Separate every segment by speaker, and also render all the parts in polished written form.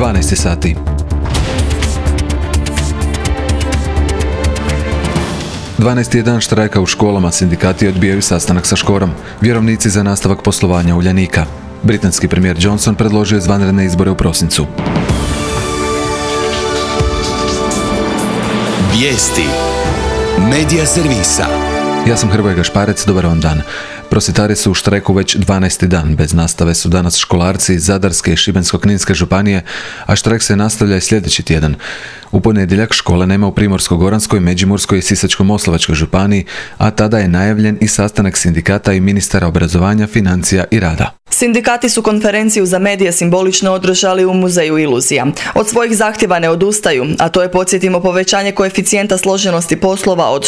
Speaker 1: 12 sati. 12. je dan štrajka u školama, sindikati odbijaju sastanak sa Škorom. Vjerovnici za nastavak poslovanja Uljanika. Britanski premijer Johnson predložio izvanredne izbore u prosincu.
Speaker 2: Vijesti Medija servisa.
Speaker 1: Ja sam Hrvoje Gašparec, dobar vam dan. Prosvjetari su u štrajku već 12. dan. Bez nastave su danas školarci iz Zadarske i Šibensko-kninske županije, a štrajk se nastavlja i sljedeći tjedan. U ponedjeljak škole nema u Primorsko-goranskoj, Međimurskoj i Sisačko-moslavačkoj županiji, a tada je najavljen i sastanak sindikata i ministara obrazovanja, financija i rada.
Speaker 3: Sindikati su konferenciju za medije simbolično održali u Muzeju iluzija. Od svojih zahtjeva ne odustaju, a to je, podsjetimo, povećanje koeficijenta složenosti poslova od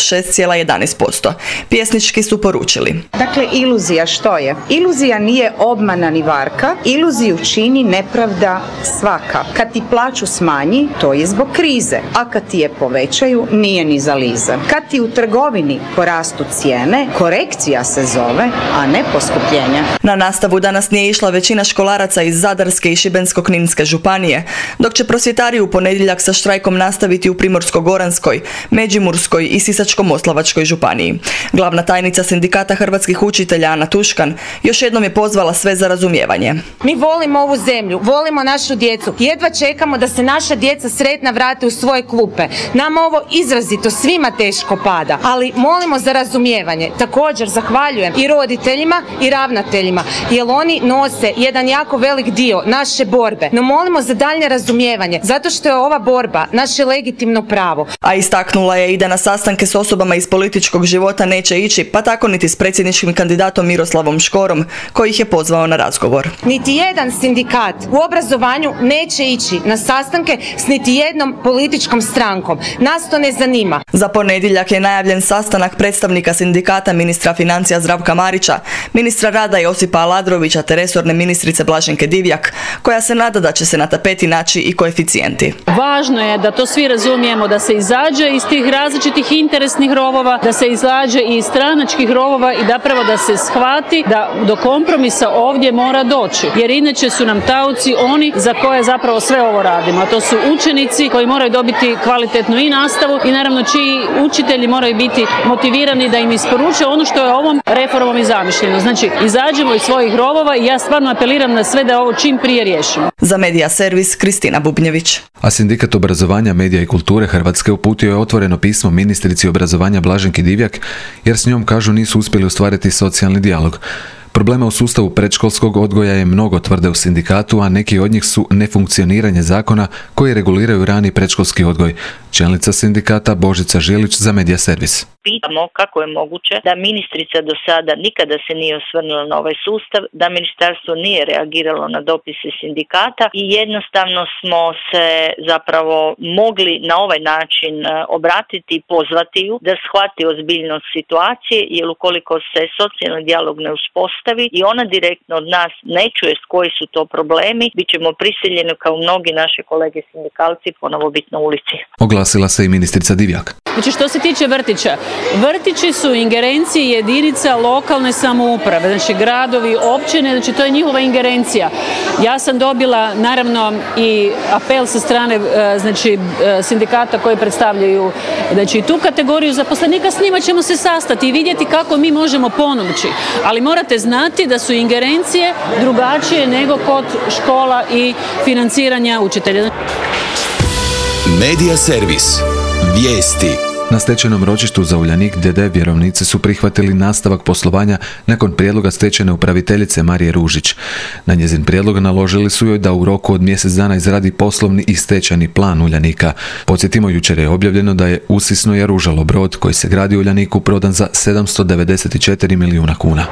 Speaker 3: 6,11%. Pjesnički su poručili:
Speaker 4: Dakle, iluzija što je? Iluzija nije obmana ni varka, iluziju čini nepravda svaka. Kad ti plaću smanji, to je zbog krize, a kad ti je povećaju, nije ni za lize. Kad ti u trgovini porastu cijene, korekcija se zove, a ne poskupljenje.
Speaker 3: Na nastavu danas nije išla većina školaraca iz Zadarske i Šibensko-kninske županije, dok će prosvjetari u ponedjeljak sa štrajkom nastaviti u Primorsko-goranskoj, Međimurskoj i Sisačko-moslavačkoj županiji. Glavna tajnica sindikata hrvatskih učitelja Ana Tuškan još jednom je pozvala sve za razumijevanje.
Speaker 5: Mi volimo ovu zemlju, volimo našu djecu, jedva čekamo da se naša djeca sretna vrate u svoje klupe. Nama ovo izrazito svima teško pada, ali molimo za razumijevanje. Također zahvaljujem i roditeljima i ravnateljima, jer oni nose jedan jako velik dio naše borbe. No molimo za daljnje razumijevanje, zato što je ova borba naše legitimno pravo.
Speaker 3: A istaknula je i da na sastanke s osobama iz političkog života neće ići, pa tako niti s predsjedničkim kandidatom Miroslavom Škorom, koji ih je pozvao na razgovor.
Speaker 5: Niti jedan sindikat u obrazovanju neće ići na sastanke s niti jednom političkom strankom. Nas to ne zanima.
Speaker 3: Za ponedjeljak je najavljen sastanak predstavnika sindikata, ministra financija Zdravka Marića, ministra rada Josipa Aladrovića te resorne ministrice Blaženke Divjak, koja se nada da će se na tapeti naći i koeficijenti.
Speaker 6: Važno je da to svi razumijemo, da se izađe iz tih različitih interesnih rovova, da se izađe i iz stranačkih rovova i da se shvati da do kompromisa ovdje mora doći. Jer inače su nam taoci oni za koje zapravo sve ovo radimo. A to su učenici koji moraju dobiti kvalitetnu i nastavu i naravno čiji učitelji moraju biti motivirani da im isporuče ono što je ovom reformom i zamišljeno. Znači, izađemo iz svojih rovova i ja stvarno apeliram na sve da ovo čim prije riješimo.
Speaker 3: Za Medija servis Kristina Bubnjević.
Speaker 1: A Sindikat obrazovanja, medija i kulture Hrvatske uputio je otvoreno pismo ministrici obrazovanja Blaženki Divjak, jer s njom, kažu, nisu uspjeli ostvariti socijalni dijalog. Problema u sustavu predškolskog odgoja je mnogo, tvrde u sindikatu, a neki od njih su nefunkcioniranje zakona koji reguliraju rani predškolski odgoj. Čelnica sindikata Božica Žilić za Medija servis.
Speaker 7: Pitamo kako je moguće da ministrica do sada nikada se nije osvrnula na ovaj sustav, da ministarstvo nije reagiralo na dopise sindikata i jednostavno smo se zapravo mogli na ovaj način obratiti i pozvati ju da shvati ozbiljnost situacije, jer ukoliko se socijalni dijalog ne uspostavi i ona direktno od nas ne čuje koji su to problemi, bit ćemo prisiljeni kao mnogi naši kolege sindikalci ponovo biti na ulici.
Speaker 1: Oglasila se i ministrica Divjak.
Speaker 6: Znači, što se tiče vrtića, vrtići su ingerencije jedinica lokalne samouprave, znači gradovi, općine, znači to je njihova ingerencija. Ja sam dobila naravno i apel sa strane sindikata koji predstavljaju tu kategoriju zaposlenika, s njima ćemo se sastati i vidjeti kako mi možemo pomoći. Ali morate znati da su ingerencije drugačije nego kod škola i financiranja učitelja.
Speaker 2: Medija servis. Vijesti.
Speaker 1: Na stečajnom ročištu za Uljanik d.d. vjerovnici su prihvatili nastavak poslovanja nakon prijedloga stečajne upraviteljice Marije Ružić. Na njezin prijedlog naložili su joj da u roku od mjesec dana izradi poslovni i stečajni plan Uljanika. Podsjetimo, jučer je objavljeno da je Usisno jaružalo brod koji se gradi u Uljaniku prodan za 794 milijuna kuna.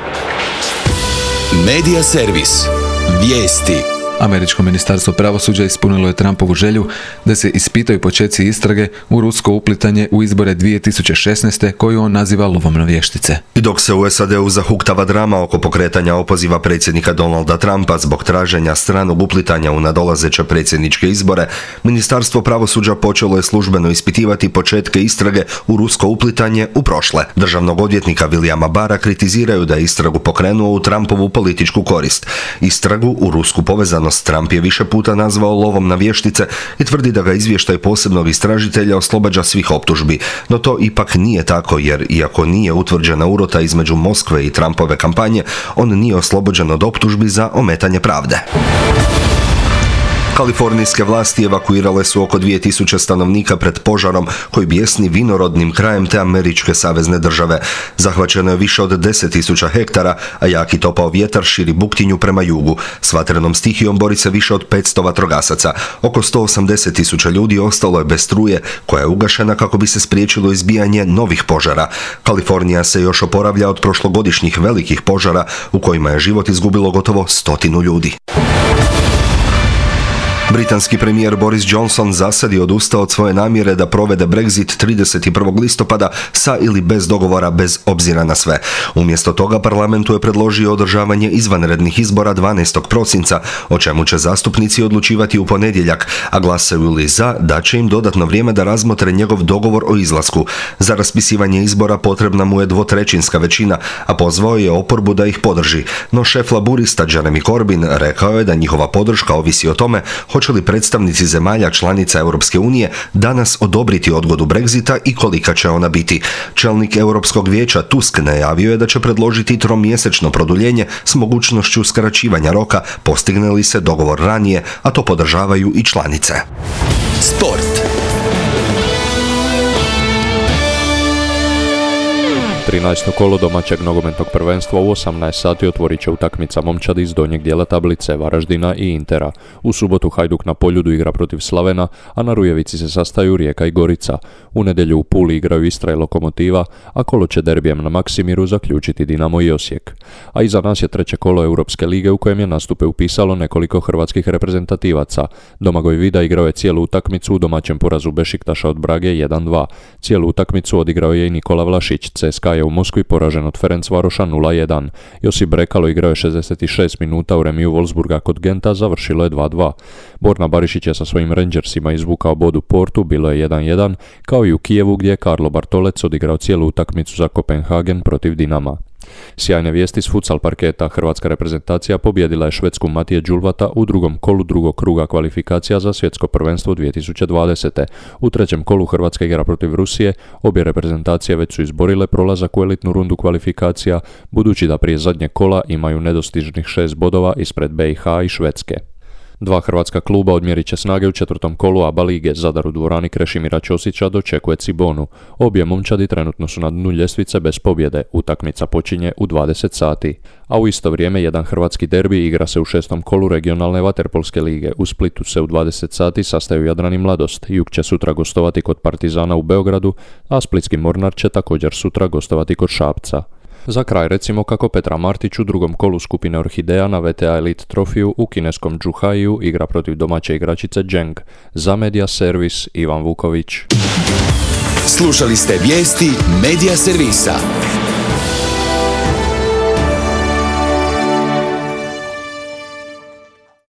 Speaker 2: Medija servis. Vijesti.
Speaker 1: Američko ministarstvo pravosuđa ispunilo je Trumpovu želju da se ispitaju počeci istrage u rusko uplitanje u izbore 2016. koju on naziva lovom na vještice.
Speaker 8: I dok se u SAD-u zahuktava drama oko pokretanja opoziva predsjednika Donalda Trumpa zbog traženja stranog uplitanja u nadolazeće predsjedničke izbore, Ministarstvo pravosuđa počelo je službeno ispitivati početke istrage u rusko uplitanje u prošle. Državnog odvjetnika Williama Barra kritiziraju da je istragu pokrenuo u Trumpovu političku korist. Istragu u rusku povezanost nepravilnost. Trump je više puta nazvao lovom na vještice i tvrdi da ga izvještaj posebnog istražitelja oslobađa svih optužbi. No to ipak nije tako, jer iako nije utvrđena urota između Moskve i Trumpove kampanje, on nije oslobođen od optužbi za ometanje pravde. Kalifornijske vlasti evakuirale su oko 2000 stanovnika pred požarom koji bijesni vinorodnim krajem te američke savezne države. Zahvaćeno je više od 10.000 hektara, a jaki topao vjetar širi buktinju prema jugu. S vatrenom stihijom bori se više od 500 vatrogasaca. Oko 180.000 ljudi ostalo je bez struje, koja je ugašena kako bi se spriječilo izbijanje novih požara. Kalifornija se još oporavlja od prošlogodišnjih velikih požara u kojima je život izgubilo gotovo 100 ljudi. Britanski premijer Boris Johnson zasad je odustao od svoje namjere da provede Brexit 31. listopada sa ili bez dogovora, bez obzira na sve. Umjesto toga parlamentu je predložio održavanje izvanrednih izbora 12. prosinca, o čemu će zastupnici odlučivati u ponedjeljak, a glasaju li za, daće im dodatno vrijeme da razmotre njegov dogovor o izlasku. Za raspisivanje izbora potrebna mu je 2/3 većina, a pozvao je oporbu da ih podrži. No šef laburista Jeremy Corbyn rekao je da njihova podrška ovisi o tome hoće li predstavnici zemalja članica Europske unije danas odobriti odgodu Brexita i kolika će ona biti. Čelnik Europskog vijeća Tusk najavio je da će predložiti 3-mjesečno produljenje s mogućnošću skraćivanja roka, postigne li se dogovor ranije, a to podržavaju i članice.
Speaker 2: Sport.
Speaker 9: 13. kolo domaćeg nogometnog prvenstva u 18 sati otvorit će utakmica momčadi iz donjeg dijela tablice Varaždina i Intera. U subotu Hajduk na Poljudu igra protiv Slavena, a na Rujevici se sastaju Rijeka i Gorica. U nedjelju u Puli igraju Istra i Lokomotiva, a kolo će derbijem na Maksimiru zaključiti Dinamo i Osijek. A iza nas je treće kolo Europske lige u kojem je nastupe upisalo nekoliko hrvatskih reprezentativaca. Domagoj Vida igrao je cijelu utakmicu u domaćem porazu Bešiktaša od Brage 1-2. Cijelu utakmicu odigrao je i Nikola Vlašić. CSKA je u Moskvi poražen od Ferencvaroša 0-1. Josip Brekalo igrao je 66 minuta u remiju Wolfsburga kod Genta, završilo je 2-2. Borna Barišić je sa svojim Rangersima izvukao bod u Portu, bilo je 1-1, kao i u Kijevu gdje je Karlo Bartolec odigrao cijelu utakmicu za Kopenhagen protiv Dinama. Sjajne vijesti s futsal parketa. Hrvatska reprezentacija pobijedila je Švedsku Matije Đulvata u drugom kolu drugog kruga kvalifikacija za svjetsko prvenstvo 2020. U trećem kolu Hrvatska igra protiv Rusije. Obje reprezentacije već su izborile prolazak u elitnu rundu kvalifikacija, budući da prije zadnjeg kola imaju nedostižnih 6 bodova ispred BiH i Švedske. Dva hrvatska kluba odmjerit će snage u četvrtom kolu ABA lige. Zadar u dvorani Krešimira Ćosića dočekuje Cibonu. Obje momčadi trenutno su na dnu ljestvice bez pobjede. Utakmica počinje u 20 sati. A u isto vrijeme jedan hrvatski derbi igra se u šestom kolu regionalne vaterpolske lige. U Splitu se u 20 sati sastaju Jadran i Mladost. Jug će sutra gostovati kod Partizana u Beogradu, a splitski Mornar će također sutra gostovati kod Šapca. Za kraj recimo kako Petra Martić u drugom kolu skupine Orhideja na VTA Elite trofiju u kineskom Džuhaiju igra protiv domaće igračice Dženg. Za Media Servis Ivan Vuković.
Speaker 2: Slušali ste vijesti Media Servisa.